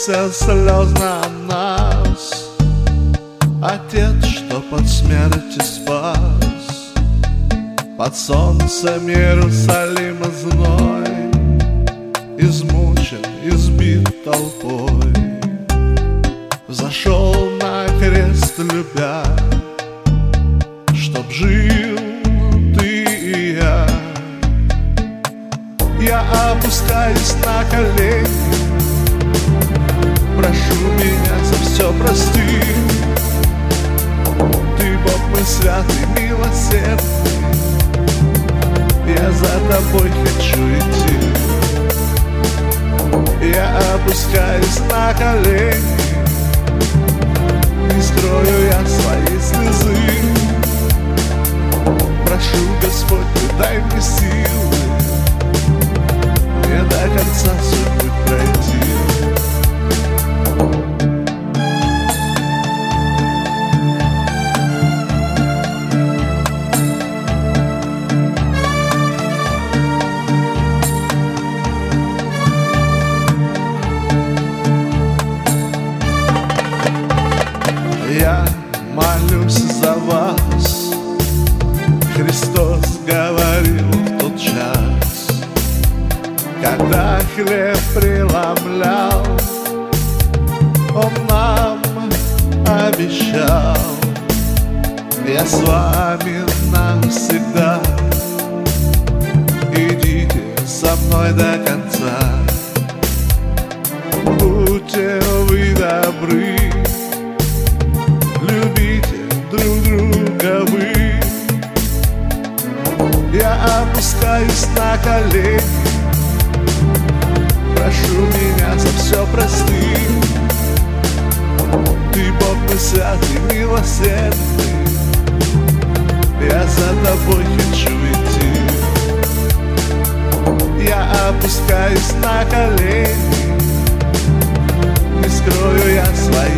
улыбнулся слезно нас Отец, что под смертью спас Под солнцем Иерусалима зной Измучен, избит толпой Зашел на крест, любя Чтоб жил ты и я Я опускаюсь на колени Прошу меня за все прости Ты Бог мой святый, милосердный Я за тобой хочу идти Я опускаюсь на колени Не скрою я свои слезы Прошу, Господь, ты дай мне силы Мне до конца судьбы пройти Я молюсь за вас Христос говорил в тот час Когда хлеб преломлял Он нам обещал Я с вами навсегда Идите со мной до конца Будьте вы добры Любите друг друга вы Я опускаюсь на колени Прошу меня за все прости Ты Бог мой святый, милосердный Я за тобой хочу идти Я опускаюсь на колени Не скрою я свои